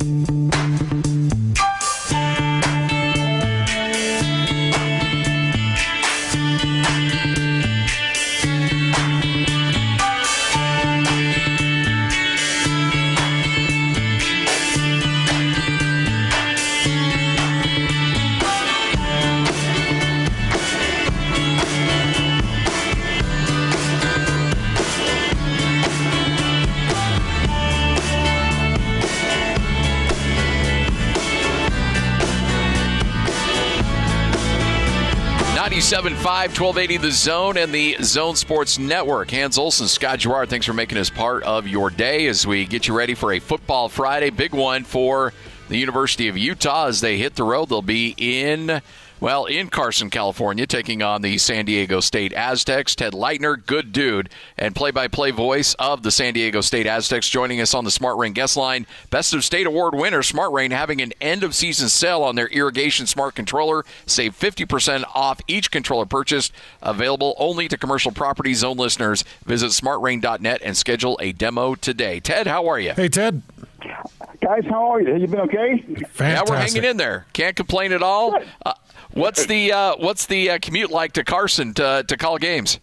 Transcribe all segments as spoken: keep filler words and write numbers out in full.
ninety-seven point five, twelve eighty The Zone and the Zone Sports Network. Hans Olsen, Scott Gerard, thanks for making us part of your day as we get you ready for a Football Friday. Big one for the University of Utah as they hit the road. They'll be in, well, in Carson, California, taking on the San Diego State Aztecs. Ted Leitner, good dude, and play-by-play voice of the San Diego State Aztecs, joining us on the Smart Rain guest line. Best of State Award winner, Smart Rain, having an end-of-season sale on their Irrigation Smart Controller. Save fifty percent off each controller purchased. Available only to commercial property zone listeners. Visit smart rain dot net and schedule a demo today. Ted, how are you? Hey, Ted. Guys, how are you? You been okay? Fantastic. Yeah, we're hanging in there. Can't complain at all. Uh, what's the uh, what's the uh, commute like to Carson to to call games?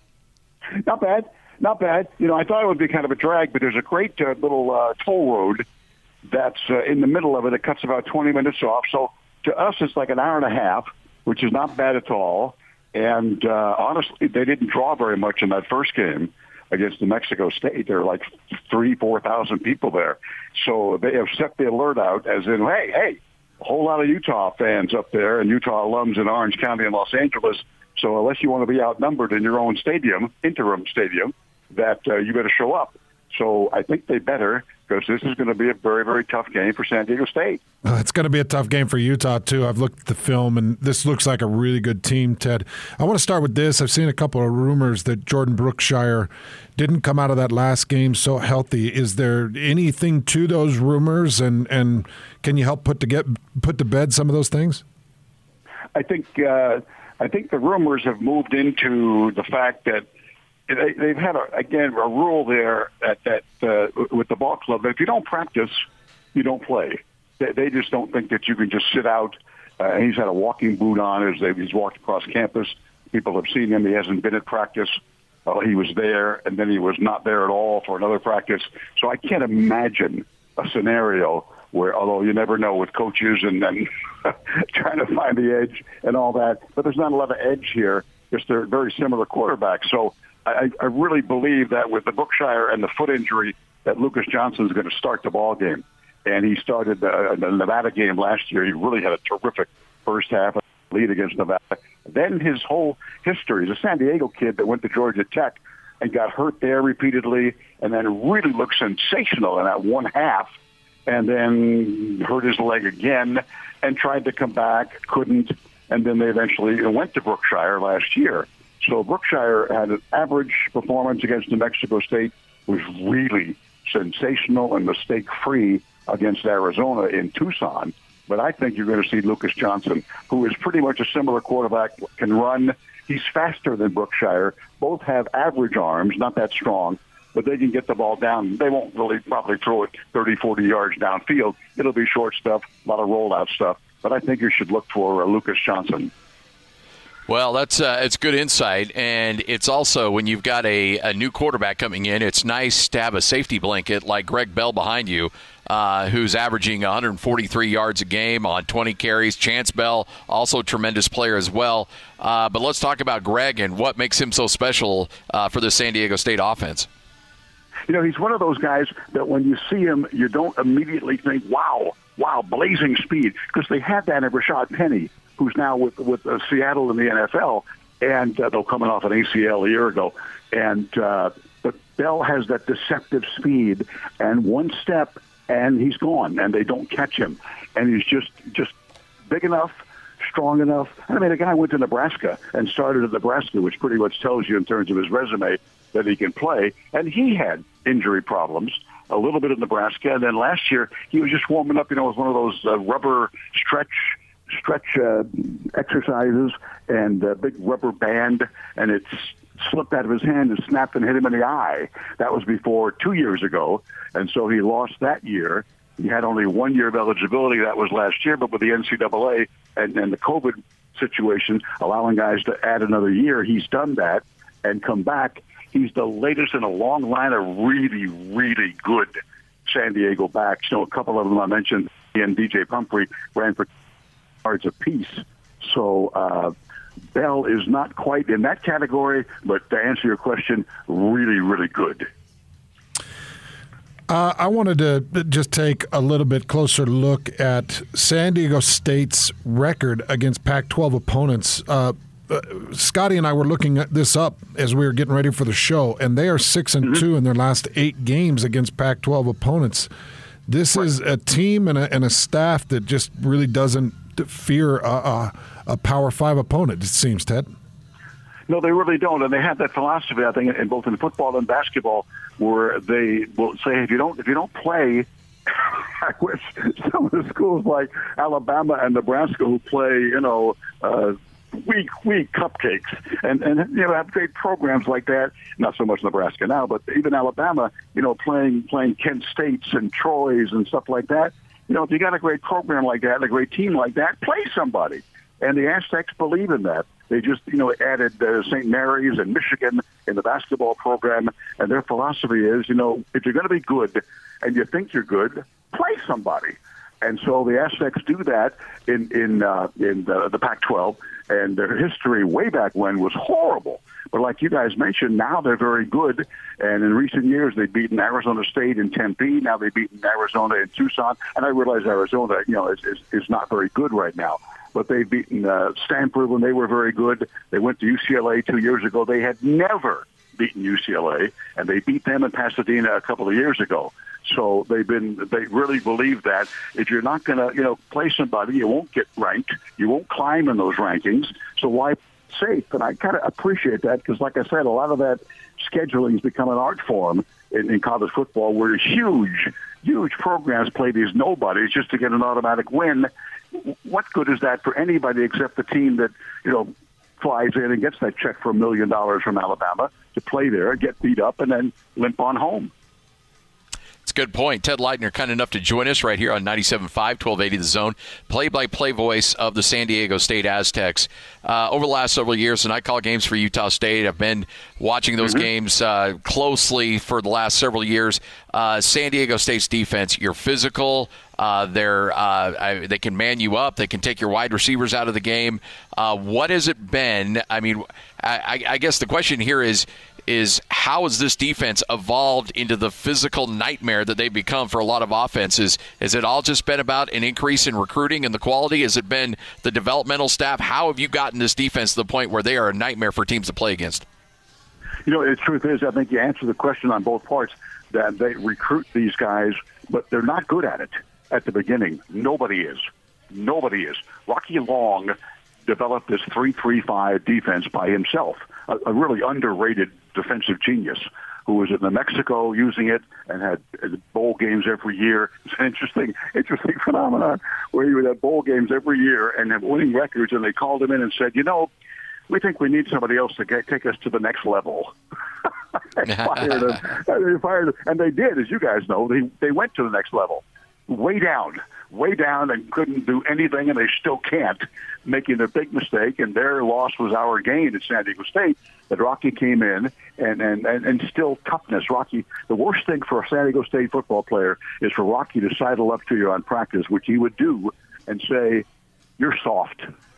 Not bad, not bad. You know, I thought it would be kind of a drag, but there's a great uh, little uh, toll road that's uh, in the middle of it. It cuts about twenty minutes off. So to us, it's like an hour and a half, which is not bad at all. And uh, honestly, they didn't draw very much in that first game against New Mexico State. There are like three, four thousand people there. So they have set the alert out as in, hey, hey, a whole lot of Utah fans up there and Utah alums in Orange County and Los Angeles. So unless you want to be outnumbered in your own stadium, interim stadium, that uh, you better show up. So I think they better, because this is going to be a very, very tough game for San Diego State. Uh, it's going to be a tough game for Utah, too. I've looked at the film, and this looks like a really good team, Ted. I want to start with this. I've seen a couple of rumors that Jordan Brookshire didn't come out of that last game so healthy. Is there anything to those rumors, and, and can you help put to, get, put to bed some of those things? I think uh, I think the rumors have moved into the fact that They, they've had, a, again, a rule there that, that uh, with the ball club that if you don't practice, you don't play. They, they just don't think that you can just sit out. Uh, he's had a walking boot on as they, he's walked across campus. People have seen him. He hasn't been at practice. Uh, he was there, and then he was not there at all for another practice. So I can't imagine a scenario where, although you never know with coaches and then trying to find the edge and all that, but there's not a lot of edge here. Just they're very similar quarterbacks. So I, I really believe that with the Brookshire and the foot injury, that Lucas Johnson is going to start the ball game. And he started the, the Nevada game last year. He really had a terrific first half lead against Nevada. Then his whole history, he's a San Diego kid that went to Georgia Tech and got hurt there repeatedly, and then really looked sensational in that one half, and then hurt his leg again and tried to come back, couldn't, and then they eventually went to Brookshire last year. So Brookshire had an average performance against New Mexico State, was really sensational and mistake-free against Arizona in Tucson. But I think you're going to see Lucas Johnson, who is pretty much a similar quarterback, can run. He's faster than Brookshire. Both have average arms, not that strong, but they can get the ball down. They won't really probably throw it thirty, forty yards downfield. It'll be short stuff, a lot of rollout stuff. But I think you should look for uh, Lucas Johnson. Well, that's uh, it's good insight, and it's also when you've got a, a new quarterback coming in, it's nice to have a safety blanket like Greg Bell behind you, uh, who's averaging one hundred forty-three yards a game on twenty carries. Chance Bell, also a tremendous player as well. Uh, but let's talk about Greg and what makes him so special uh, for the San Diego State offense. You know, he's one of those guys that when you see him, you don't immediately think, wow, wow, blazing speed, because they had that in Rashad Penny, who's now with with uh, Seattle in the N F L, and uh, they're coming off an A C L a year ago. And uh, but Bell has that deceptive speed, and one step, and he's gone, and they don't catch him. And he's just just big enough, strong enough. I mean, a guy went to Nebraska and started at Nebraska, which pretty much tells you in terms of his resume that he can play. And he had injury problems, a little bit in Nebraska, and then last year he was just warming up, you know, with one of those uh, rubber stretch stretch uh, exercises and a big rubber band, and it slipped out of his hand and snapped and hit him in the eye. That was before two years ago, and so he lost that year. He had only one year of eligibility. That was last year, but with the N C double A and, and the COVID situation allowing guys to add another year, he's done that and come back. He's the latest in a long line of really, really good San Diego backs. You know, a couple of them I mentioned, he and D J Pumphrey ran for yards apiece. So uh, Bell is not quite in that category, but to answer your question, really, really good. Uh, I wanted to just take a little bit closer look at San Diego State's record against Pac twelve opponents. Uh, uh, Scotty and I were looking at this up as we were getting ready for the show, and they are six and mm-hmm. two in their last eight games against Pac twelve opponents. This right. is a team and a, and a staff that just really doesn't fear a, a, a Power Five opponent, it seems, Ted. No, they really don't, and they have that philosophy, I think, in both in football and basketball, where they will say if you don't if you don't play, I wish some of the schools like Alabama and Nebraska who play, you know, uh, weak weak cupcakes, and and you know have great programs like that. Not so much Nebraska now, but even Alabama, you know, playing playing Kent States and Troy's and stuff like that. You know, if you got a great program like that and a great team like that, play somebody. And the Aztecs believe in that. They just, you know, added uh, Saint Mary's and Michigan in the basketball program, and their philosophy is, you know, if you're going to be good and you think you're good, play somebody. And so the Aztecs do that in in uh, in the, the Pac twelve, and their history way back when was horrible. But like you guys mentioned, now they're very good. And in recent years, they've beaten Arizona State in Tempe. Now they've beaten Arizona in Tucson. And I realize Arizona, you know, is is, is not very good right now. But they've beaten uh, Stanford when they were very good. They went to U C L A two years ago. They had never beaten U C L A, and they beat them in Pasadena a couple of years ago. So they've been, they really believe that if you're not going to, you know, play somebody, you won't get ranked. You won't climb in those rankings. So why safe? And I kind of appreciate that because, like I said, a lot of that scheduling has become an art form in, in college football where huge, huge programs play these nobodies just to get an automatic win. What good is that for anybody except the team that, you know, flies in and gets that check for a million dollars from Alabama to play there, get beat up, and then limp on home? It's a good point. Ted Leitner, kind enough to join us right here on ninety-seven point five, twelve eighty The Zone, play-by-play voice of the San Diego State Aztecs. Uh, over the last several years, and I call games for Utah State. I've been watching those mm-hmm. games uh, closely for the last several years. Uh, San Diego State's defense, you're physical. Uh, they're uh, I, they can man you up. They can take your wide receivers out of the game. Uh, what has it been? I mean, I, I guess the question here is, is how has this defense evolved into the physical nightmare that they've become for a lot of offenses? Has it all just been about an increase in recruiting and the quality? Has it been the developmental staff? How have you gotten this defense to the point where they are a nightmare for teams to play against? You know, the truth is, I think you answer the question on both parts, that they recruit these guys, but they're not good at it at the beginning. Nobody is. Nobody is. Rocky Long developed this three three five defense by himself, a, a really underrated defensive genius who was in New Mexico using it and had bowl games every year. It's an interesting, interesting phenomenon where he would have bowl games every year and have winning records, and they called him in and said, you know, we think we need somebody else to get, take us to the next level. and, fired him, and they fired him. And they did, as you guys know. They, they went to the next level. Way down, way down, and couldn't do anything, and they still can't, making a big mistake, and their loss was our gain at San Diego State, that Rocky came in and, and, and, and still toughness. Rocky, the worst thing for a San Diego State football player is for Rocky to sidle up to you on practice, which he would do, and say, you're soft.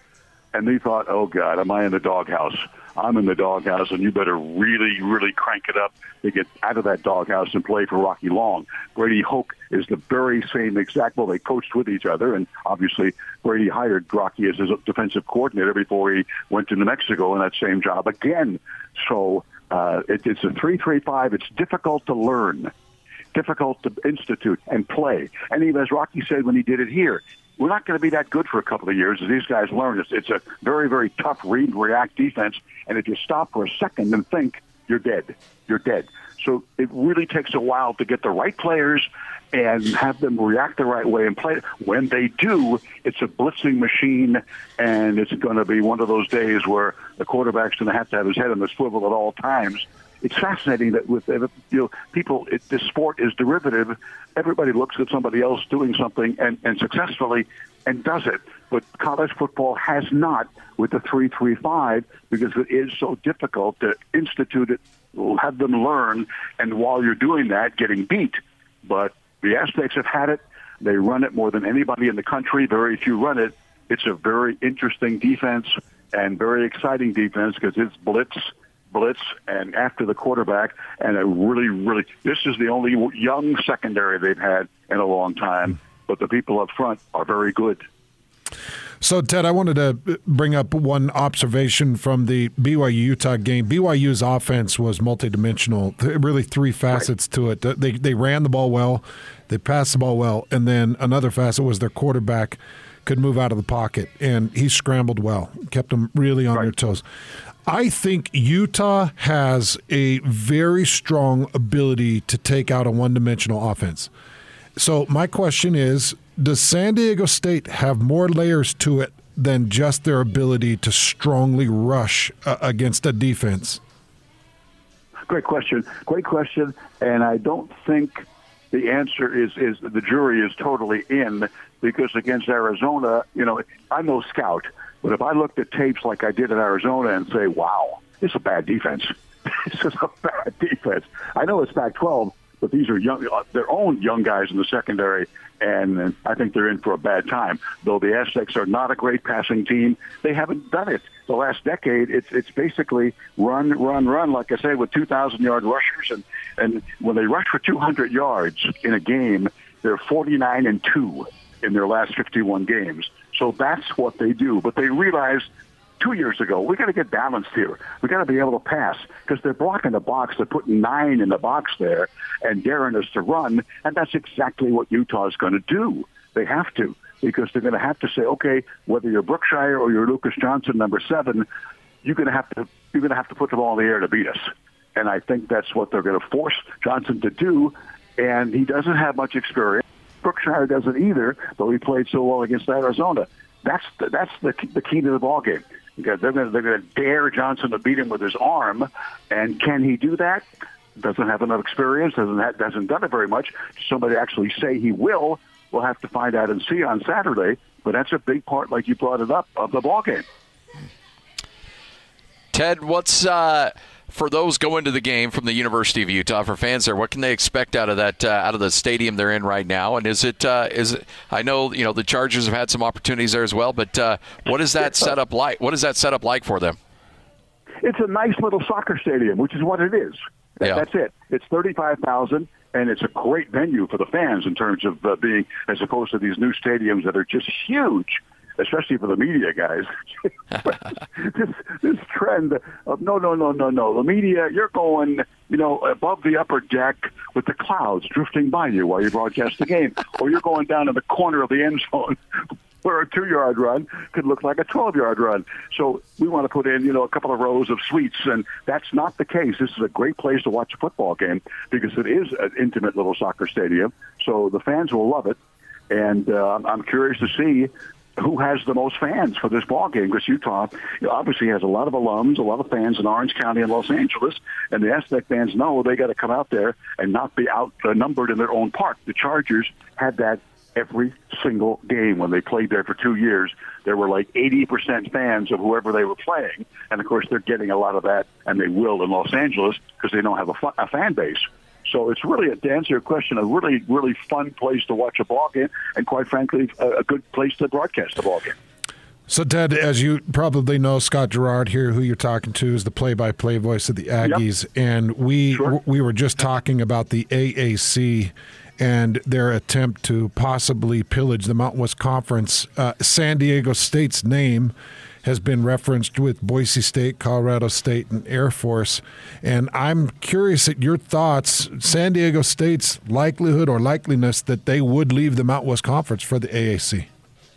And they thought, oh, God, am I in the doghouse? I'm in the doghouse, and you better really, really crank it up to get out of that doghouse and play for Rocky Long. Brady Hoke is the very same exact, well, they coached with each other, and obviously Brady hired Rocky as his defensive coordinator before he went to New Mexico in that same job again. So uh, it, it's a three three five. It's difficult to learn, difficult to institute and play. And even as Rocky said when he did it here, we're not going to be that good for a couple of years as these guys learn. It's, it's a very, very tough read and react defense. And if you stop for a second and think, you're dead. You're dead. So it really takes a while to get the right players and have them react the right way and play. When they do, it's a blitzing machine, and it's going to be one of those days where the quarterback's going to have to have his head on the swivel at all times it's fascinating that with you know people, it, this sport is derivative. Everybody looks at somebody else doing something and, and successfully and does it. But college football has not with the three three five because it is so difficult to institute it, have them learn, and while you're doing that, getting beat. But the Aztecs have had it. They run it more than anybody in the country. Very few run it. It's a very interesting defense and very exciting defense because it's blitz, blitz, and after the quarterback. And a really, really, this is the only young secondary they've had in a long time. But the people up front are very good. So, Ted, I wanted to bring up one observation from the B Y U-Utah game. B Y U's offense was multidimensional, really three facets right. to it. They they ran the ball well, they passed the ball well, and then another facet was their quarterback could move out of the pocket, and he scrambled well, kept them really on right. their toes. I think Utah has a very strong ability to take out a one-dimensional offense. So my question is, does San Diego State have more layers to it than just their ability to strongly rush uh, against a defense? Great question. Great question. And I don't think the answer is, is the jury is totally in because against Arizona, you know, I'm no scout, but if I looked at tapes like I did in Arizona and say, wow, it's a bad defense. This is a bad defense. I know it's Pac twelve, but these are young, their own young guys in the secondary, and I think they're in for a bad time. Though the Aztecs are not a great passing team, they haven't done it. The last decade, it's it's basically run, run, run, like I say, with two thousand yard rushers. And, and when they rush for two hundred yards in a game, they're forty-nine and two in their last fifty-one games. So that's what they do. But they realized two years ago, we got to get balanced here. We got to be able to pass because they're blocking the box. They're putting nine in the box there and daring us to run. And that's exactly what Utah is going to do. They have to because they're going to have to say, okay, whether you're Brookshire or you're Lucas Johnson, number seven, you're going to have to you're going to have to put the ball in the air to beat us. And I think that's what they're going to force Johnson to do. And he doesn't have much experience. Brookshire doesn't either, though he played so well against Arizona. That's the, that's the the key to the ball game. Because they're going to, they're going to dare Johnson to beat him with his arm, and can he do that? Doesn't have enough experience, doesn't have, doesn't done it very much. Somebody actually say he will. We'll have to find out and see on Saturday. But that's a big part, like you brought it up, of the ball game. Ted, what's uh, for those going to the game from the University of Utah, for fans there, what can they expect out of that uh, out of the stadium they're in right now? And is it uh, is it, I know you know the Chargers have had some opportunities there as well, but uh, what is that setup like? What is that setup like for them? It's a nice little soccer stadium, which is what it is. Yeah. That's it. It's thirty-five thousand, and it's a great venue for the fans in terms of uh, being, as opposed to these new stadiums that are just huge. Especially for the media guys, this this trend of no, no, no, no, no. The media, you're going, you know, above the upper deck with the clouds drifting by you while you broadcast the game, or you're going down in the corner of the end zone where a two-yard run could look like a twelve-yard run. So we want to put in, you know, a couple of rows of suites, and that's not the case. This is a great place to watch a football game because it is an intimate little soccer stadium. So the fans will love it, and uh, I'm curious to see who has the most fans for this ball game, because Utah you know, obviously has a lot of alums, a lot of fans in Orange County and Los Angeles, and the Aztec fans know they got to come out there and not be outnumbered in their own park. The Chargers had that every single game when they played there for two years. There were like eighty percent fans of whoever they were playing, and of course they're getting a lot of that, and they will in Los Angeles because they don't have a, fu- a fan base. So it's really, to answer your question, a really, really fun place to watch a ball game, and quite frankly, a, a good place to broadcast a ball game. So, Ted, as you probably know, Scott Gerard here, who you're talking to, is the play-by-play voice of the Aggies, yep. and we sure. we were just talking about the A A C and their attempt to possibly pillage the Mountain West Conference. Uh, San Diego State's name has been referenced with Boise State, Colorado State, and Air Force. And I'm curious at your thoughts, San Diego State's likelihood or likeliness that they would leave the Mountain West Conference for the A A C.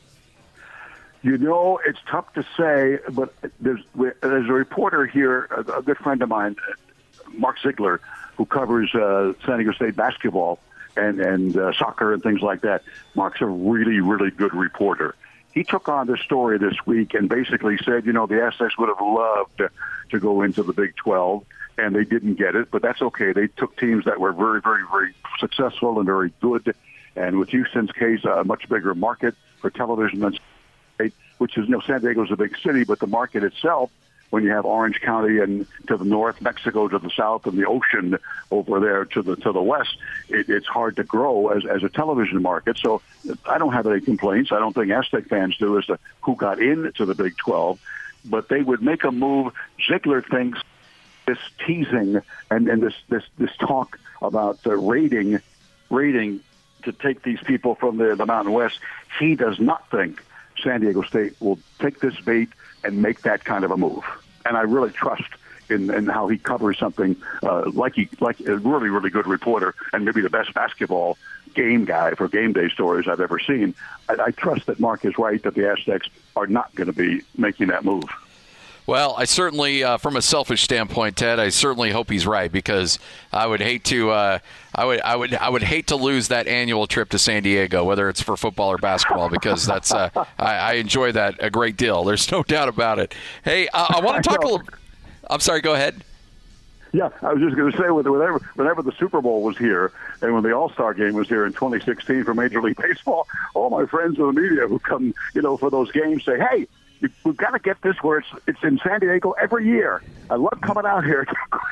You know, it's tough to say, but there's, there's a reporter here, a good friend of mine, Mark Ziegler, who covers uh, San Diego State basketball and, and uh, soccer and things like that. Mark's a really, really good reporter. He took on this story this week and basically said, you know, the Aztecs would have loved to, to go into the Big twelve. and they didn't get it, but that's okay. They took teams that were very, very, very successful and very good, and with Houston's case, a much bigger market for television than State, which is, you know, San Diego's a big city, but the market itself, when you have Orange County and to the north, Mexico to the south, and the ocean over there to the to the west, it, it's hard to grow as, as a television market. So I don't have any complaints. I don't think Aztec fans do as to who got into the Big twelve, but they would make a move. Ziegler thinks this teasing and, and this, this, this talk about the rating, rating to take these people from the, the Mountain West, he does not think San Diego State will take this bait and make that kind of a move. And I really trust in, in how he covers something uh, like he like a really, really good reporter and maybe the best basketball game guy for game day stories I've ever seen. I, I trust that Mark is right, that the Aztecs are not going to be making that move. Well, I certainly, uh, from a selfish standpoint, Ted, I certainly hope he's right, because I would hate to, uh, I would, I would, I would hate to lose that annual trip to San Diego, whether it's for football or basketball, because that's, uh, I, I enjoy that a great deal. There's no doubt about it. Hey, uh, I want to talk a little. I'm sorry. Go ahead. Yeah, I was just going to say, whenever, whenever the Super Bowl was here and when the All-Star game was here in twenty sixteen for Major League Baseball, all my friends in the media who come, you know, for those games say, "Hey, we've got to get this where it's it's in San Diego every year." I love coming out here.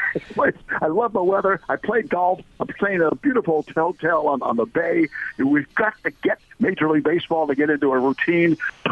I love the weather. I played golf. I'm staying at a beautiful hotel on, on the bay. We've got to get Major League Baseball to get into a routine.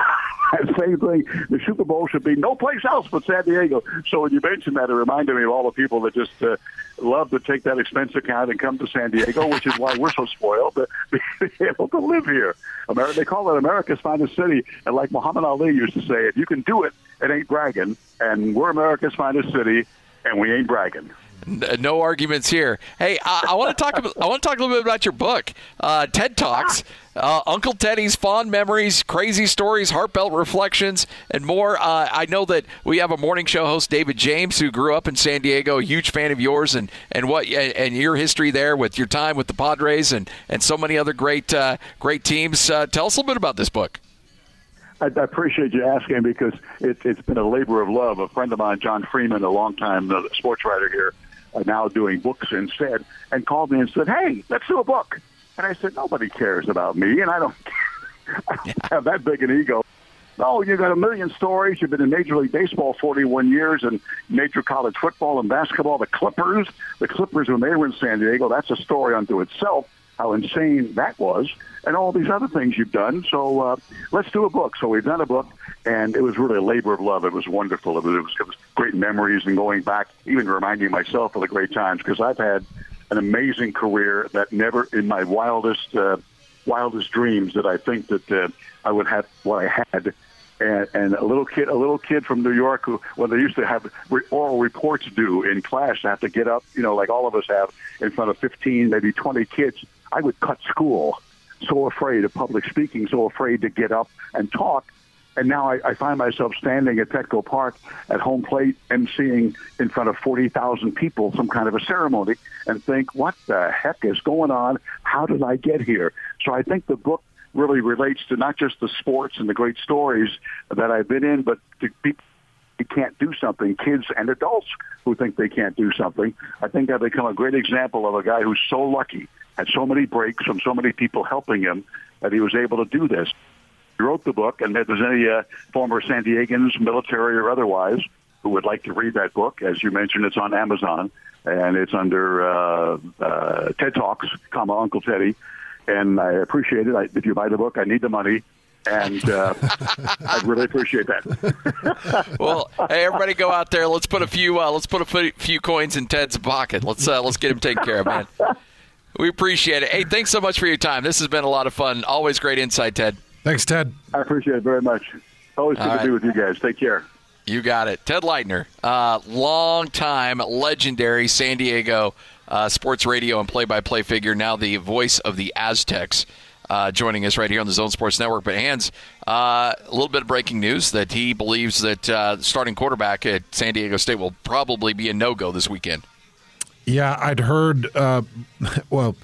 Same thing. The Super Bowl should be no place else but San Diego. So when you mentioned that, it reminded me of all the people that just uh, love to take that expense account and come to San Diego, which is why we're so spoiled to be able to live here. America, they call it America's finest city. And like Muhammad Ali used to say, if you can do it, it ain't bragging. And we're America's finest city, and we ain't bragging. No arguments here. Hey, I, I want to talk. About, I want to talk a little bit about your book, uh, TED Talks, uh, Uncle Teddy's fond memories, crazy stories, heartfelt reflections, and more. Uh, I know that we have a morning show host, David James, who grew up in San Diego, a huge fan of yours, and and what and your history there with your time with the Padres and and so many other great uh, great teams. Uh, tell us a little bit about this book. I, I appreciate you asking, because it, it's been a labor of love. A friend of mine, John Freeman, a longtime uh, sports writer here, uh, now doing books instead, and called me and said, "Hey, let's do a book." And I said, "Nobody cares about me, and I don't, I don't have that big an ego." "No, you got a million stories. You've been in Major League Baseball forty-one years and major college football and basketball. The Clippers, the Clippers when they were in San Diego, that's a story unto itself, how insane that was, and all these other things you've done. So uh, let's do a book." So we've done a book, and it was really a labor of love. It was wonderful. It was, it was, it was great memories and going back, even reminding myself of the great times, because I've had an amazing career that never in my wildest uh, wildest dreams that I think that uh, I would have what I had. And, and a little kid, a little kid from New York, who, when they used to have oral reports due in class, have to get up, you know, like all of us have, in front of fifteen, maybe twenty kids, I would cut school. So afraid of public speaking, so afraid to get up and talk. And now I, I find myself standing at Petco Park at home plate, emceeing in front of forty thousand people some kind of a ceremony, and think, what the heck is going on? How did I get here? So I think the book really relates to not just the sports and the great stories that I've been in, but to people who can't do something, kids and adults who think they can't do something. I think I've become a great example of a guy who's so lucky, had so many breaks from so many people helping him, that he was able to do this. He wrote the book, and if there's any uh, former San Diegans, military or otherwise, who would like to read that book, as you mentioned, it's on Amazon, and it's under uh, uh, TED Talks, comma, Uncle Teddy. And I appreciate it. I, if you buy the book, I need the money. And uh, I really appreciate that. Well, hey, everybody, go out there. Let's put a few. Uh, let's put a few coins in Ted's pocket. Let's uh, let's get him taken care of, man. We appreciate it. Hey, thanks so much for your time. This has been a lot of fun. Always great insight, Ted. Thanks, Ted. I appreciate it very much. Always good All to right. be with you guys. Take care. You got it. Ted Leitner, uh, long-time, legendary San Diego uh, sports radio and play-by-play figure, now the voice of the Aztecs, uh, joining us right here on the Zone Sports Network. But, Hans, uh, a little bit of breaking news that he believes that uh, starting quarterback at San Diego State will probably be a no-go this weekend. Yeah, I'd heard, uh, well,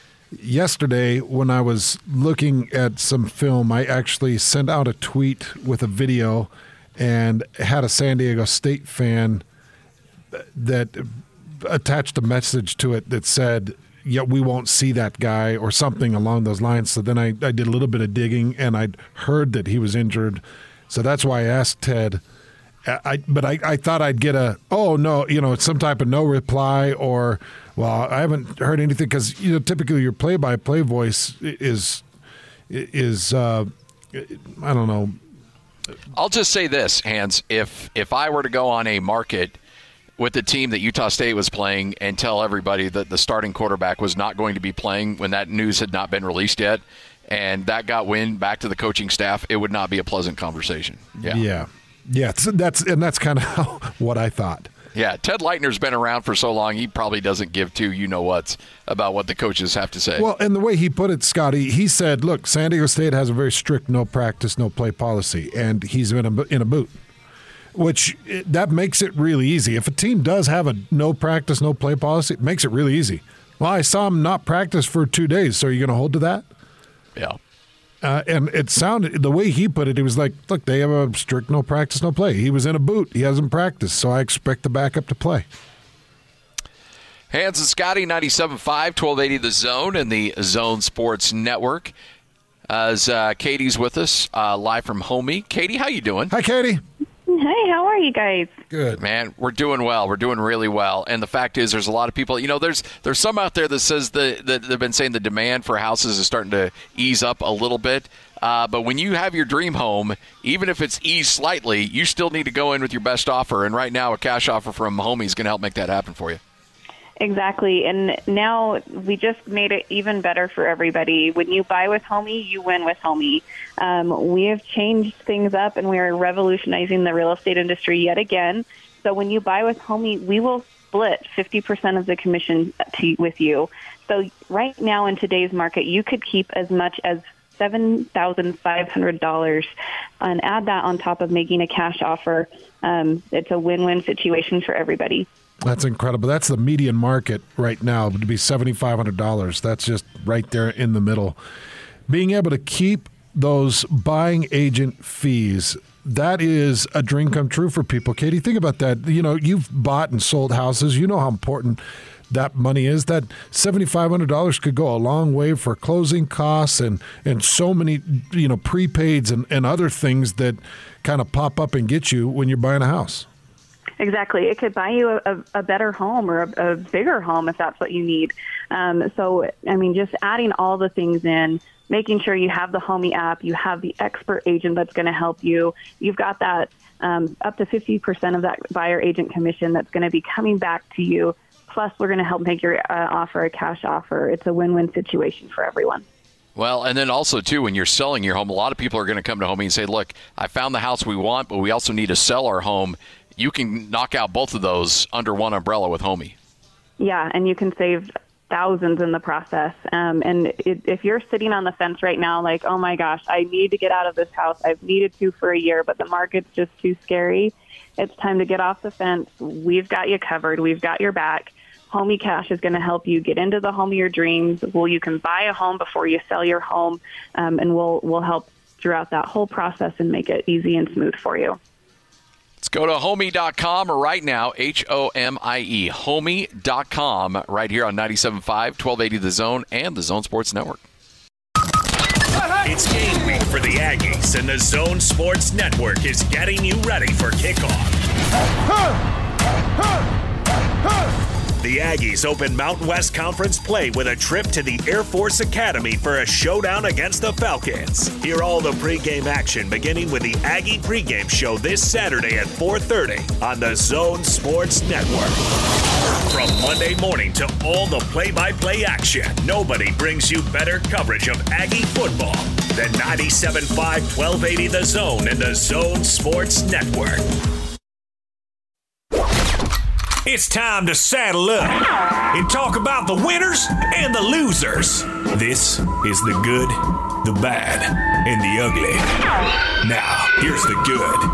yesterday when I was looking at some film, I actually sent out a tweet with a video and had a San Diego State fan that attached a message to it that said, yeah, we won't see that guy or something along those lines. So then I, I did a little bit of digging, and I heard that he was injured. So that's why I asked Ted. I, but I, I thought I'd get a, oh, no, you know, some type of no reply or, well, I haven't heard anything because, you know, typically your play-by-play voice is, is uh, I don't know. I'll just say this, Hans. If if I were to go on a market with the team that Utah State was playing and tell everybody that the starting quarterback was not going to be playing when that news had not been released yet, and that got wind back to the coaching staff, it would not be a pleasant conversation. Yeah. Yeah. Yeah. That's, and that's kind of what I thought. Yeah. Ted Leitner's been around for so long, he probably doesn't give two you-know-whats about what the coaches have to say. Well, and the way he put it, Scotty, he said, look, San Diego State has a very strict no practice, no play policy, and he's in a, in a boot. Which, that makes it really easy. If a team does have a no practice, no play policy, it makes it really easy. Well, I saw him not practice for two days, so are you going to hold to that? Yeah. Uh, and it sounded, the way he put it, he was like, look, they have a strict no practice, no play. He was in a boot. He hasn't practiced, so I expect the backup to play. Hans and Scotty, ninety-seven point five, twelve eighty The Zone and the Zone Sports Network. As uh, Katie's with us, uh, live from Homey. Katie, how you doing? Hi, Katie. Hey, how are you guys? Good. Man, we're doing well. We're doing really well. And the fact is there's a lot of people, you know, there's there's some out there that says the, that they've been saying the demand for houses is starting to ease up a little bit. Uh, but when you have your dream home, even if it's eased slightly, you still need to go in with your best offer. And right now a cash offer from Homey is going to help make that happen for you. Exactly. And now we just made it even better for everybody. When you buy with Homey, you win with Homey. Um, we have changed things up, and we are revolutionizing the real estate industry yet again. So when you buy with Homey, we will split fifty percent of the commission to, with you. So right now in today's market, you could keep as much as seven thousand five hundred dollars and add that on top of making a cash offer. Um, it's a win-win situation for everybody. That's incredible. That's the median market right now, to be seven thousand five hundred dollars. That's just right there in the middle. Being able to keep those buying agent fees, that is a dream come true for people. Katie, think about that. You know, you've bought and sold houses. You know how important that money is. That seven thousand five hundred dollars could go a long way for closing costs and, and so many, you know, prepaids and, and other things that kind of pop up and get you when you're buying a house. Exactly. It could buy you a, a better home or a, a bigger home if that's what you need. Um, so, I mean, just adding all the things in, making sure you have the Homey app, you have the expert agent that's going to help you. You've got that um, up to fifty percent of that buyer agent commission that's going to be coming back to you. Plus, we're going to help make your uh, offer a cash offer. It's a win-win situation for everyone. Well, and then also, too, when you're selling your home, a lot of people are going to come to Homey and say, look, I found the house we want, but we also need to sell our home. You can knock out both of those under one umbrella with Homey. Yeah, and you can save thousands in the process. Um, and it, if you're sitting on the fence right now, like, oh my gosh, I need to get out of this house. I've needed to for a year, but the market's just too scary. It's time to get off the fence. We've got you covered. We've got your back. Homey Cash is going to help you get into the home of your dreams. Well, you can buy a home before you sell your home, um, and we'll we'll help throughout that whole process and make it easy and smooth for you. Let's go to homey dot com right now, H O M I E, homey dot com, right here on ninety-seven point five, twelve eighty The Zone and the Zone Sports Network. It's game week for the Aggies, and the Zone Sports Network is getting you ready for kickoff. The Aggies open Mountain West Conference play with a trip to the Air Force Academy for a showdown against the Falcons. Hear all the pregame action beginning with the Aggie pregame show this Saturday at four thirty on the Zone Sports Network. From Monday morning to all the play-by-play action, nobody brings you better coverage of Aggie football than ninety-seven point five, twelve eighty The Zone and the Zone Sports Network. It's time to saddle up and talk about the winners and the losers. This is the good, the bad, and the ugly. Now, here's the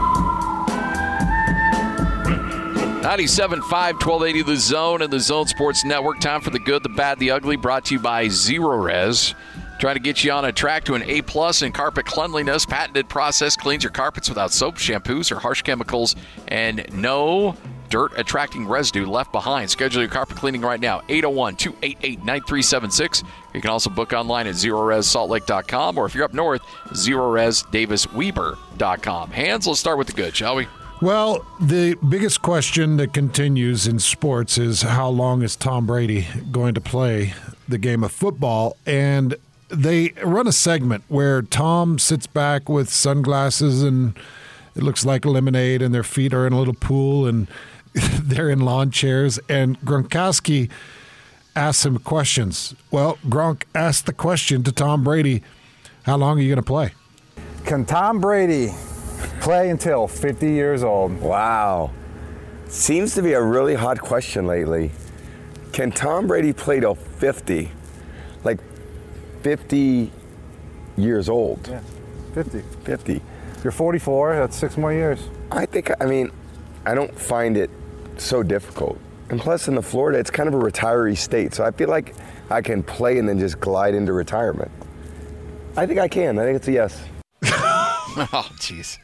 good. ninety-seven point five, twelve eighty The Zone and the Zone Sports Network. Time for the good, the bad, the ugly, brought to you by Zero Res. Trying to get you on a track to an A-plus in carpet cleanliness. Patented process cleans your carpets without soap, shampoos, or harsh chemicals. And no dirt attracting residue left behind. Schedule your carpet cleaning right now, eight oh one, two eight eight, nine three seven six. You can also book online at zero res salt lake dot com, or if you're up north, zero res davis weber dot com. Hans, let's start with the good, shall we? Well, the biggest question that continues in sports is how long is Tom Brady going to play the game of football? And they run a segment where Tom sits back with sunglasses and it looks like lemonade, and their feet are in a little pool, and they're in lawn chairs. And Gronkowski asks him questions. Well, Gronk asked the question to Tom Brady, how long are you going to play? Can Tom Brady play until fifty years old? Wow. Seems to be a really hot question lately. Can Tom Brady play till fifty? Like fifty years old? Yeah, fifty. fifty. If you're forty-four, that's six more years. I think, I mean, I don't find it so difficult. And plus, in the Florida, it's kind of a retiree state, so I feel like I can play and then just glide into retirement. I think I can. I think it's a yes. Oh, jeez.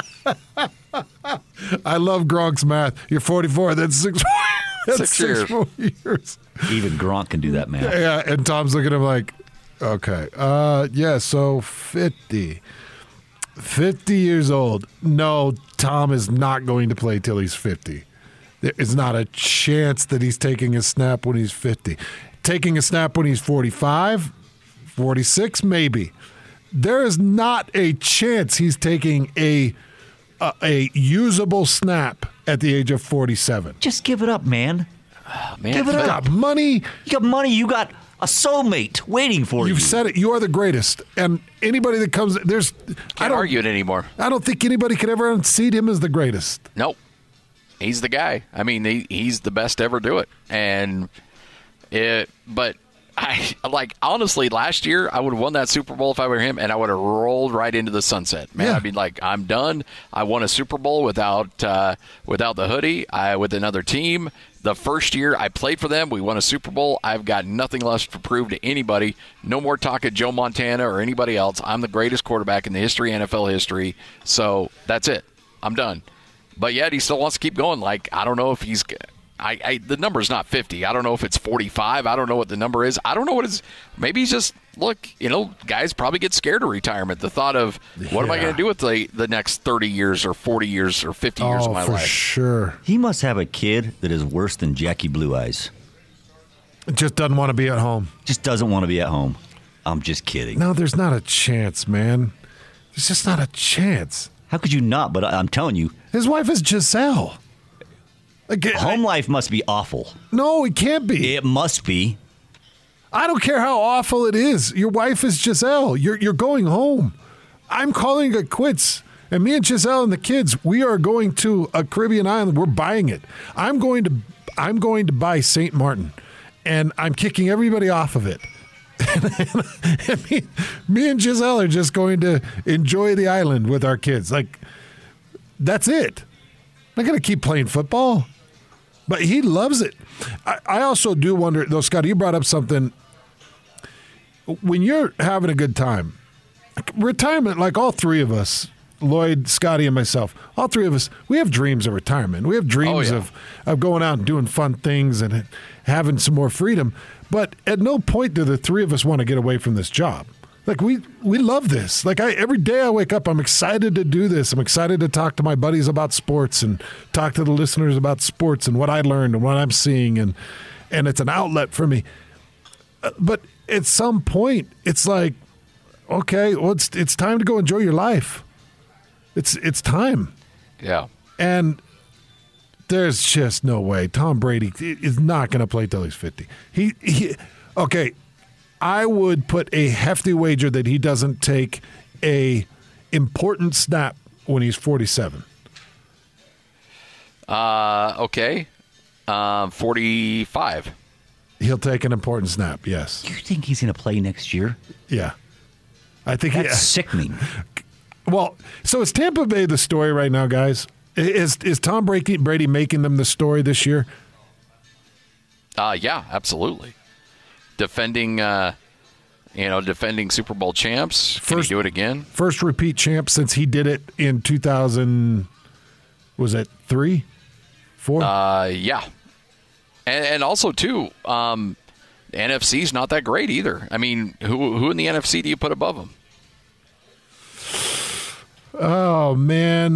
I love Gronk's math. You're forty-four. That's six. That's Six six, years. more years. Even Gronk can do that math. Yeah, and Tom's looking at him like, okay, uh, yeah, so fifty. fifty years old. No, Tom is not going to play till he's fifty. There is not a chance that he's taking a snap when he's fifty. Taking a snap when he's forty-five, forty-six, maybe. There is not a chance he's taking a a, a usable snap at the age of forty-seven. Just give it up, man. Oh, man. Give it You up. got money. You got money. You got a soulmate waiting for you. You've said it. You are the greatest. And anybody that comes, there's. I Can't don't argue it anymore. I don't think anybody could ever unseat him as the greatest. Nope. He's the guy. I mean, he, he's the best to ever do it. And it, but I like honestly, last year I would have won that Super Bowl if I were him, and I would have rolled right into the sunset. Man, Yeah. I'd be like, I'm done. I won a Super Bowl without uh, without the hoodie. I with another team. The first year I played for them, we won a Super Bowl. I've got nothing left to prove to anybody. No more talk of Joe Montana or anybody else. I'm the greatest quarterback in the history, N F L history. So that's it. I'm done. But yet he still wants to keep going. Like, I don't know if he's I, I the number's not fifty. I don't know if it's forty-five. I don't know what the number is. I don't know what it's maybe he's just look, you know, guys probably get scared of retirement. The thought of what am I Yeah. going to do with the the next thirty years or forty years or fifty years Oh, of my for life? sure. He must have a kid that is worse than Jackie Blue Eyes. Just doesn't want to be at home. Just doesn't want to be at home. I'm just kidding. No, there's not a chance, man. There's just not a chance. How could you not? But I- I'm telling you, His wife is Giselle. Like, home I- life must be awful. No, it can't be. It must be. I don't care how awful it is. Your wife is Giselle. You're you're going home. I'm calling it quits. And me and Giselle and the kids, we are going to a Caribbean island. We're buying it. I'm going to I'm going to buy Saint Martin, and I'm kicking everybody off of it. and me, me and Giselle are just going to enjoy the island with our kids. Like, that's it. I'm not going to keep playing football. But he loves it. I, I also do wonder, though, Scott, you brought up something. When you're having a good time, retirement, like all three of us, Lloyd, Scotty, and myself, all three of us, we have dreams of retirement. We have dreams Oh, yeah. of, of going out and doing fun things and having some more freedom. But at no point do the three of us want to get away from this job. Like, we we love this. Like, I every day I wake up, I'm excited to do this. I'm excited to talk to my buddies about sports and talk to the listeners about sports and what I learned and what I'm seeing. And, and it's an outlet for me. Uh, But at some point, it's like, okay, well, it's, it's time to go enjoy your life. It's it's time. Yeah. And there's just no way Tom Brady is not going to play till he's fifty. He, he okay, I would put a hefty wager that he doesn't take a important snap when he's forty-seven. Uh, okay. Um, forty-five. He'll take an important snap, yes. You think he's going to play next year? Yeah. I think That's he, sickening. well, so is Tampa Bay the story right now, guys? Is is Tom Brady, Brady making them the story this year? Uh, yeah, absolutely. Defending, uh, you know, defending Super Bowl champs. Can First- he do it again? First repeat champ since he did it in two thousand, was it three? Four. Uh, yeah. And, and also, too, um, the N F C's not that great either. I mean, who who in the N F C do you put above them? Oh, man.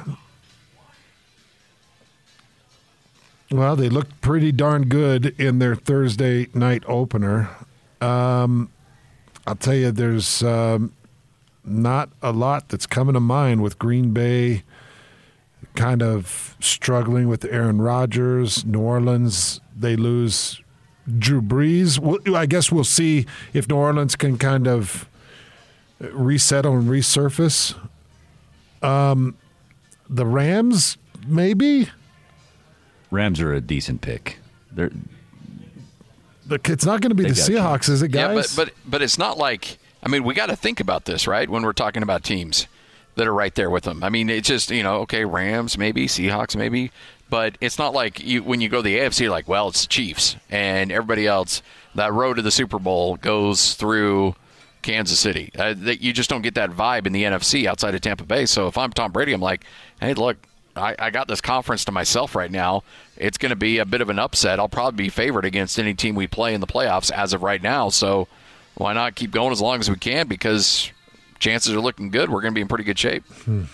Well, they looked pretty darn good in their Thursday night opener. Um, I'll tell you, there's um, not a lot that's coming to mind with Green Bay kind of struggling with Aaron Rodgers. New Orleans, they lose Drew Brees. Well, I guess we'll see if New Orleans can kind of resettle and resurface. Um, the Rams, maybe? Rams are a decent pick. They're It's not going to be the Seahawks, is it, guys? Yeah, but, but, but it's not like – I mean, we got to think about this, right, when we're talking about teams that are right there with them. I mean, it's just, you know, okay, Rams maybe, Seahawks maybe, but it's not like you when you go to the A F C, you're like, well, it's the Chiefs, and everybody else, that road to the Super Bowl goes through Kansas City. Uh, that you just don't get that vibe in the N F C outside of Tampa Bay. So if I'm Tom Brady, I'm like, hey, look, I, I got this conference to myself right now. It's going to be a bit of an upset. I'll probably be favored against any team we play in the playoffs as of right now. So why not keep going as long as we can, because chances are looking good. We're going to be in pretty good shape. Hmm.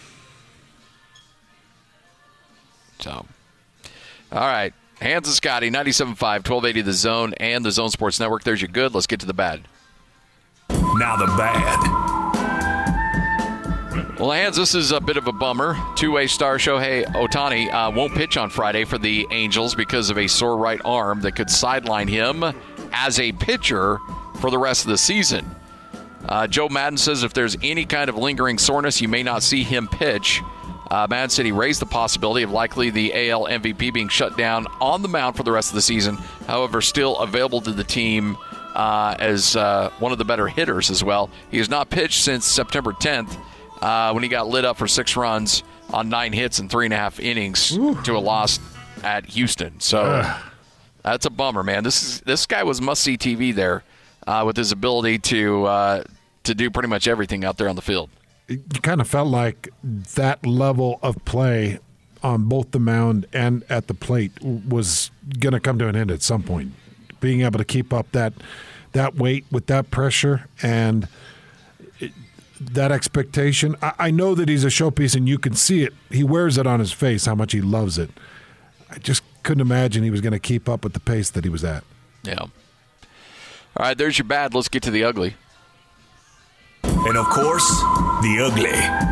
So, all right. Hans and Scotty, ninety-seven point five, twelve eighty The Zone and the Zone Sports Network. There's your good. Let's get to the bad. Now the bad. Well, Hans, this is a bit of a bummer. Two-way star Shohei Ohtani uh, won't pitch on Friday for the Angels because of a sore right arm that could sideline him as a pitcher for the rest of the season. Uh, Joe Madden says if there's any kind of lingering soreness, you may not see him pitch. Uh, Madden said he raised the possibility of likely the A L M V P being shut down on the mound for the rest of the season, however, still available to the team uh, as uh, one of the better hitters as well. He has not pitched since September tenth. Uh, when he got lit up for six runs on nine hits and three and a half innings Ooh. to a loss at Houston. So Ugh. that's a bummer, man. This is this guy was must-see T V there uh, with his ability to uh, to do pretty much everything out there on the field. It kind of felt like that level of play on both the mound and at the plate was going to come to an end at some point. Being able to keep up that that weight with that pressure and it, that expectation. I, I know that he's a showpiece, and you can see it. He wears it on his face, how much he loves it. I just couldn't imagine he was going to keep up with the pace that he was at. Yeah. All right, there's your bad. Let's get to the ugly. And, of course, the ugly.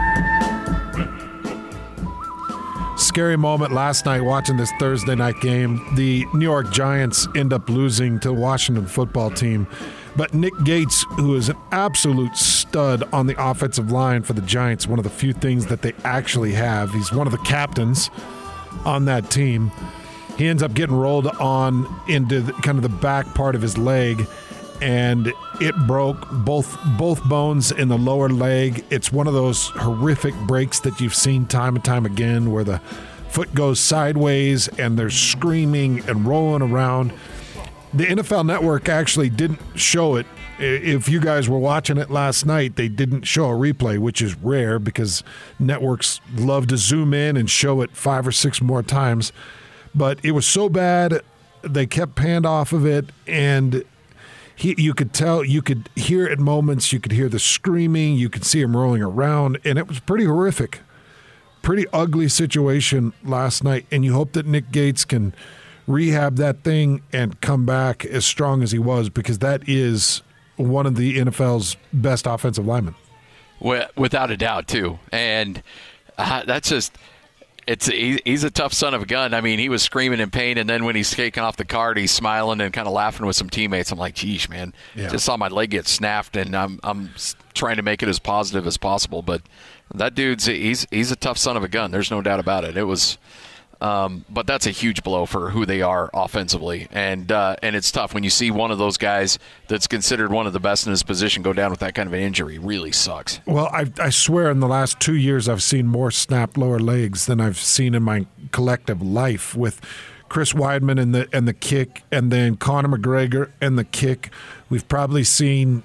Scary moment last night watching this Thursday night game. The New York Giants end up losing to the Washington football team. But Nick Gates, who is an absolute stud on the offensive line for the Giants, one of the few things that they actually have. He's one of the captains on that team. He ends up getting rolled on into the, kind of the back part of his leg, and it broke both both bones in the lower leg. It's one of those horrific breaks that you've seen time and time again where the foot goes sideways and they're screaming and rolling around. The N F L Network actually didn't show it. If you guys were watching it last night, they didn't show a replay, which is rare because networks love to zoom in and show it five or six more times. But it was so bad, they kept panned off of it, and he, you could tell, you could hear at moments, you could hear the screaming, you could see him rolling around, and it was pretty horrific. Pretty ugly situation last night, and you hope that Nick Gates can rehab that thing and come back as strong as he was, because that is one of the N F L's best offensive linemen. Without a doubt, too. And uh, that's just – it's he's a tough son of a gun. I mean, he was screaming in pain, and then when he's taking off the card, he's smiling and kind of laughing with some teammates. I'm like, geez, man, yeah. Just saw my leg get snapped, and I'm I'm trying to make it as positive as possible. But that dude's – he's he's a tough son of a gun. There's no doubt about it. It was – Um, but that's a huge blow for who they are offensively, and uh, and it's tough when you see one of those guys that's considered one of the best in his position go down with that kind of an injury. It really sucks. Well, I, I swear in the last two years I've seen more snapped lower legs than I've seen in my collective life, with Chris Weidman and the and the kick, and then Conor McGregor and the kick. We've probably seen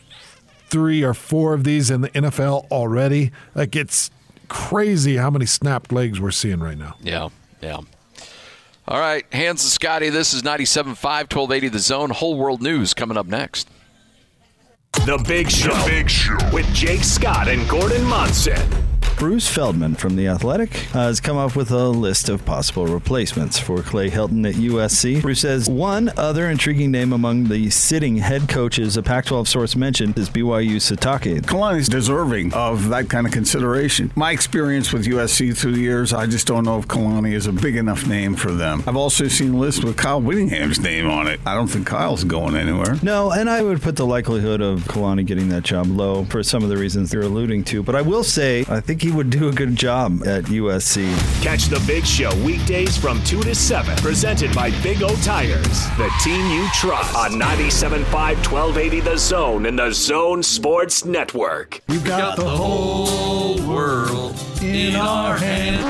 three or four of these in the N F L already. Like, it's crazy how many snapped legs we're seeing right now. Yeah. Yeah. All right, Hans and Scotty, this is ninety-seven point five, twelve eighty The Zone. Whole World News coming up next. The Big Show, the Big Show. With Jake Scott and Gordon Monson. Bruce Feldman from The Athletic has come up with a list of possible replacements for Clay Helton at U S C. Bruce says one other intriguing name among the sitting head coaches a Pac twelve source mentioned is B Y U's Sitake. Kalani's deserving of that kind of consideration. My experience with U S C through the years, I just don't know if Kalani is a big enough name for them. I've also seen lists with Kyle Whittingham's name on it. I don't think Kyle's going anywhere. No, and I would put the likelihood of Kalani getting that job low for some of the reasons you're alluding to. But I will say, I think he would do a good job at U S C. Catch The Big Show weekdays from two to seven. Presented by Big O Tires, the team you trust. On ninety-seven point five, twelve eighty The Zone and the Zone Sports Network. We've got the whole world in our hands.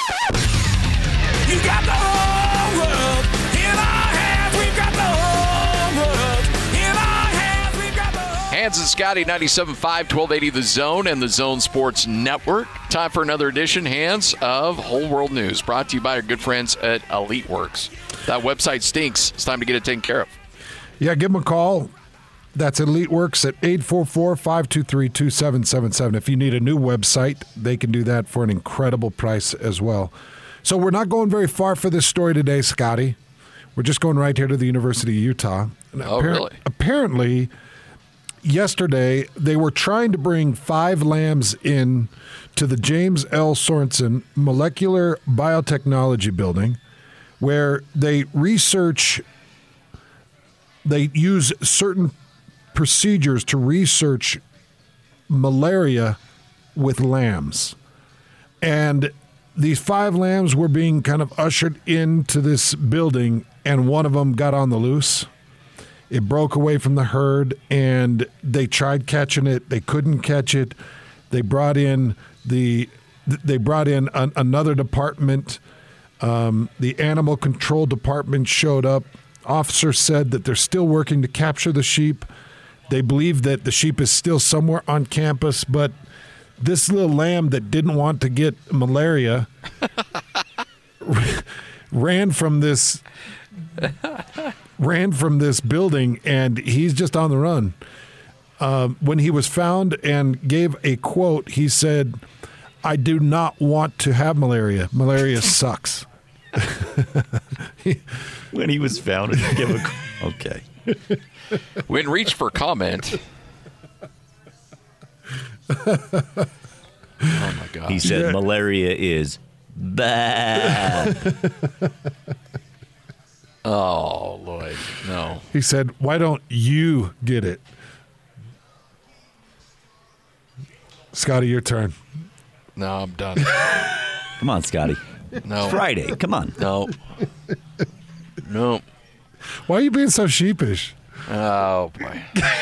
You got the whole world in our hands. We've got the whole world in our hands. We've got the whole Hans and Scotty, ninety-seven point five, twelve eighty The Zone and the Zone Sports Network. Time for another edition, Hans, of Whole World News, brought to you by our good friends at Elite Works. That website stinks. It's time to get it taken care of. Yeah, give them a call. That's Elite Works at eight four four, five two three, two seven seven seven. If you need a new website, they can do that for an incredible price as well. So we're not going very far for this story today, Scotty. We're just going right here to the University of Utah. And oh, appar- really? Apparently, yesterday, they were trying to bring five lambs in to the James L. Sorensen Molecular Biotechnology Building, where they research, they use certain procedures to research malaria with lambs. And these five lambs were being kind of ushered into this building, and one of them got on the loose. It broke away from the herd, and they tried catching it. They couldn't catch it. They brought in the they brought in an, another department. Um, the animal control department showed up. Officers said that they're still working to capture the sheep. They believe that the sheep is still somewhere on campus, but this little lamb that didn't want to get malaria ran from this ran from this building, and he's just on the run. Uh, when he was found and gave a quote, he said, "I do not want to have malaria. Malaria sucks." When he was found, and give a okay. When reached for comment. Oh my God! He said Yeah. malaria is bad. Oh, Lloyd, no. He said, "Why don't you get it?" Scotty, your turn. No, I'm done. Come on, Scotty. No. It's Friday. Come on. No. No. Why are you being so sheepish? Oh, boy.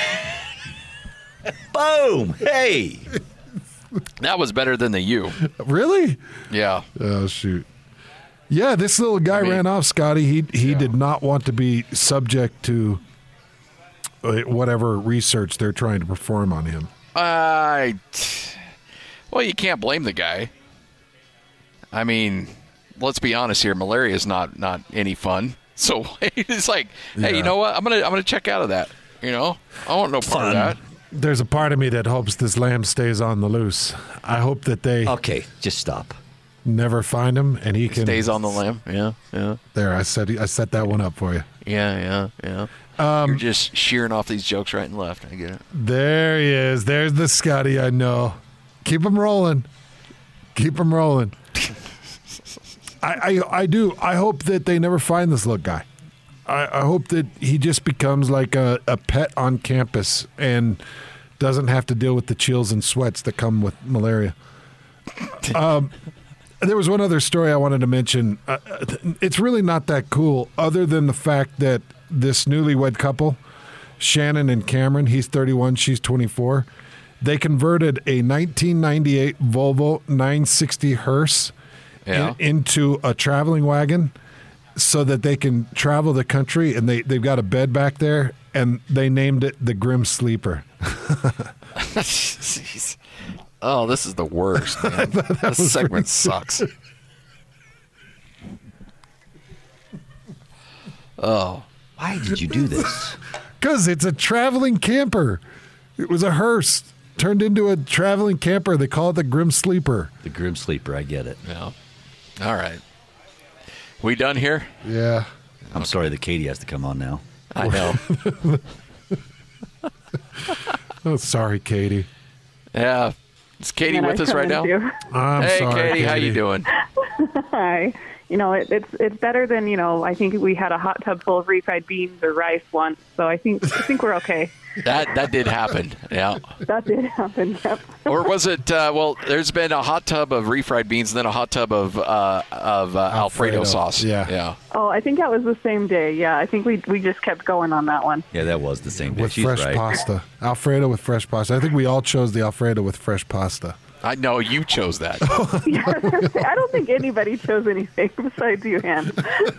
Boom. Hey. That was better than the you. Really? Yeah. Oh, shoot. Yeah, this little guy I mean, ran off, Scotty. He he yeah. did not want to be subject to uh, whatever research they're trying to perform on him. I. Well, you can't blame the guy. I mean, let's be honest here. Malaria is not, not any fun. So it's like, hey, Yeah. you know what? I'm gonna I'm gonna check out of that. You know, I want no part Fun. of that. There's a part of me that hopes this lamb stays on the loose. I hope that they Okay, just stop. never find him and he can Stays on the limb. Yeah, yeah, There, I set I set that one up for you. yeah, yeah, yeah. Um, You're just shearing off these jokes right and left. I get it. There he is. There's the Scotty I know. Keep him rolling. Keep him rolling. I, I I do. I hope that they never find this little guy. I, I hope that he just becomes like a, a pet on campus and doesn't have to deal with the chills and sweats that come with malaria. Um, there was one other story I wanted to mention. Uh, it's really not that cool, other than the fact that this newlywed couple, Shannon and Cameron, he's thirty-one, she's twenty-four, they converted a nineteen ninety-eight Volvo nine sixty hearse Yeah. in, into a traveling wagon so that they can travel the country, and they, they've got a bed back there, and they named it the Grim Sleeper. Jeez. Oh, this is the worst, man. This segment sucks. Oh. Why did you do this? Because it's a traveling camper. It was a hearse turned into a traveling camper. They call it the Grim Sleeper. The Grim Sleeper, I get it. Yeah. All right. We done here? Yeah. I'm okay. sorry that Katie has to come on now. I know. Oh, sorry, Katie. Yeah. Is Katie with us right now? I'm hey, sorry, Katie, Katie, how you doing? Hi. You know, it, it's it's better than, you know, I think we had a hot tub full of refried beans or rice once, so I think I think we're okay. That that did happen, yeah. That did happen, yep. Or was it, uh, well, there's been a hot tub of refried beans and then a hot tub of uh, of uh, Alfredo. Alfredo sauce. Yeah. yeah. Oh, I think that was the same day, yeah. I think we we just kept going on that one. Yeah, that was the same day. With She's fresh right. pasta. Alfredo with fresh pasta. I think we all chose the Alfredo with fresh pasta. I know you chose that. Yeah, I don't think anybody chose anything besides you, Han.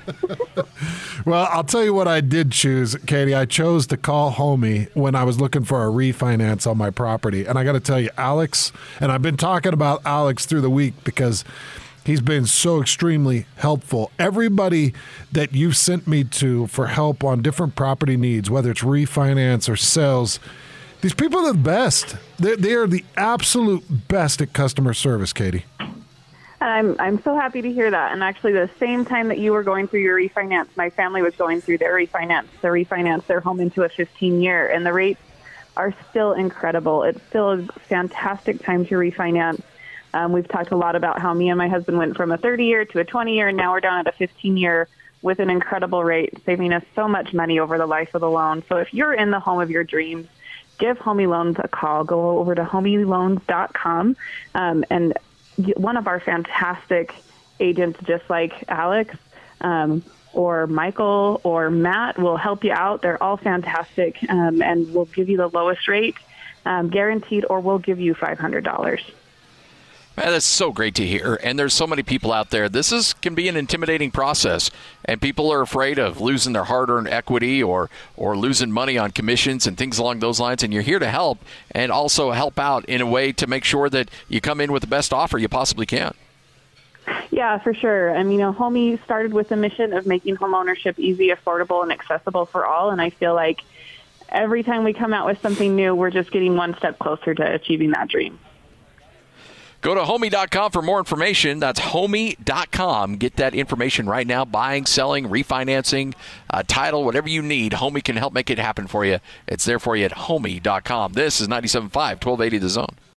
Well, I'll tell you what I did choose, Katie. I chose to call Homie when I was looking for a refinance on my property. And I got to tell you, Alex, and I've been talking about Alex through the week because he's been so extremely helpful. Everybody that you've sent me to for help on different property needs, whether it's refinance or sales, these people are the best. They they are the absolute best at customer service, Katie. And I'm I'm so happy to hear that. And actually, the same time that you were going through your refinance, my family was going through their refinance. They refinance their home into a fifteen-year, and the rates are still incredible. It's still a fantastic time to refinance. Um, we've talked a lot about how me and my husband went from a thirty-year to a twenty-year, and now we're down at a fifteen-year with an incredible rate, saving us so much money over the life of the loan. So if you're in the home of your dreams, give Homie Loans a call. Go over to homie loans dot com, um, and one of our fantastic agents, just like Alex um, or Michael or Matt, will help you out. They're all fantastic, um, and will give you the lowest rate, um, guaranteed, or we'll give you five hundred dollars. Man, that's so great to hear. And there's so many people out there. This is can be an intimidating process, and people are afraid of losing their hard-earned equity or or losing money on commissions and things along those lines. And you're here to help and also help out in a way to make sure that you come in with the best offer you possibly can. Yeah, for sure. I mean, you know, Homie started with the mission of making home ownership easy, affordable, and accessible for all. And I feel like every time we come out with something new, we're just getting one step closer to achieving that dream. Go to homie dot com for more information. That's homie dot com. Get that information right now. Buying, selling, refinancing, uh, title, whatever you need, Homie can help make it happen for you. It's there for you at homie dot com. This is ninety-seven point five, twelve eighty The Zone.